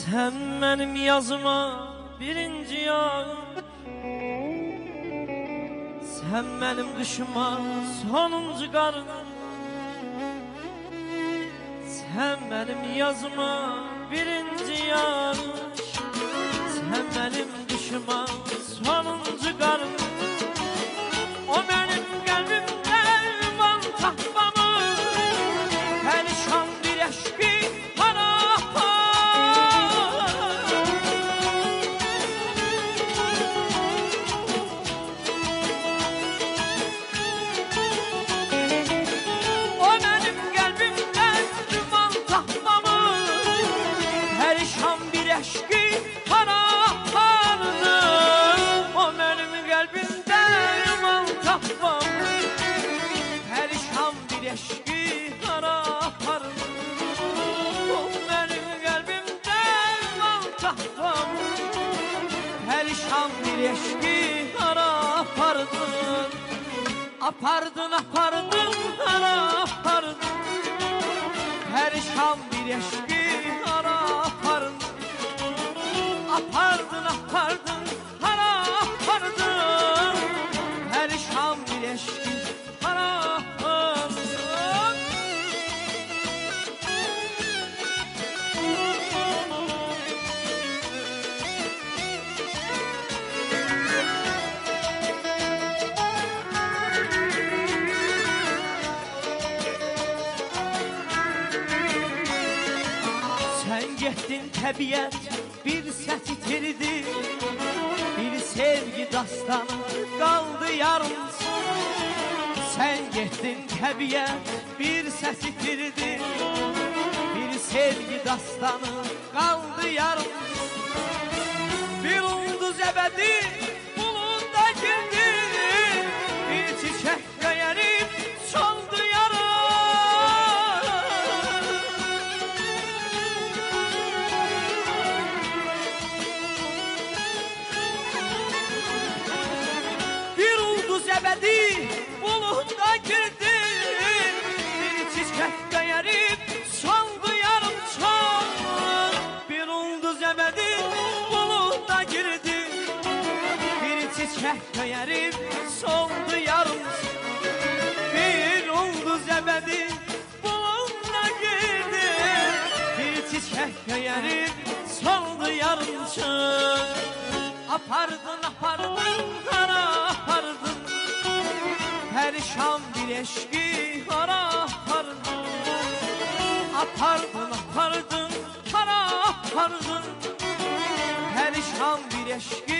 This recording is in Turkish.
Sen benim yazıma birinci yağ, sen benim kışıma sonuncu kar. Sen benim yazıma birinci yağ, sen benim kışıma sonuncu kar. O benim kalbimde van tahtamı, perişan bir eşki perişan bir eşki ara apardın, apardın apardın ara apardın, perişan bir eşki ara apardın, apardın apardın ara apardın, perişan bir eşki ara apardın. Sen getdin təbiət bir səs itirdi, bir sevgi dastanı qaldı yarımsız. Sen getdin təbiət bir səs itirdi, bir sevgi dastanı qaldı yarımsız. Bir ulduz əbədi bulunda girdi, bir çiçək göyərib soldu yarım. Zəbədi bulunda girdi, bir çiçək göyərib soldu yarım çal. Bir ulduz zəbədi bulunda girdi, bir çiçək göyərib soldu yarım. Bir ulduz zəbədi bulunda girdi, bir çiçək göyərib soldu yarım çal. Apardın apardın ara apardın, perişan bir eşki ara apardın, apardın apardın ara apardın, perişan bir eşki